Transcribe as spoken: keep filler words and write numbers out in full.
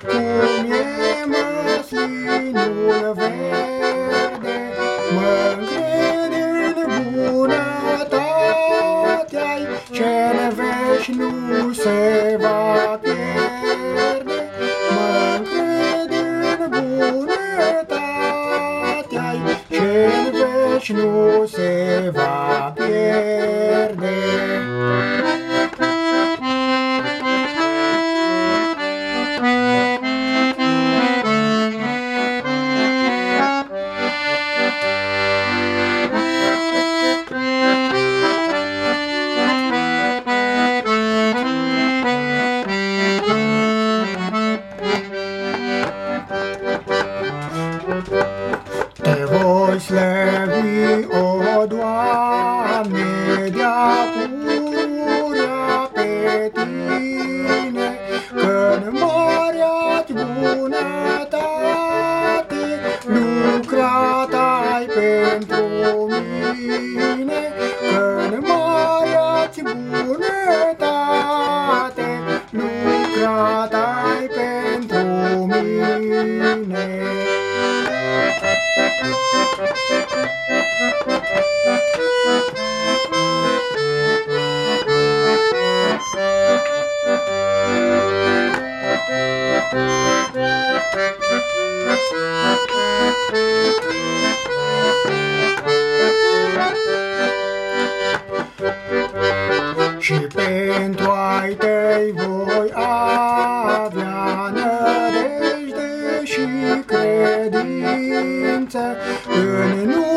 cum e măslinul verde, mă-ncred în bunătatea-i, ce-n veci nu se va pierde. Mă-ncred în bunătatea-i, ce-n veci nu se va pierde. Te voi slăvi, o Doamne, de-a pururea pe Tine, că-n marea-ți bunătate lucrat-ai pentru mine, că-n marea-ți bunătate lucrat-ai pentru mine. Și pentru ai tăi voi avea nădejde și credință în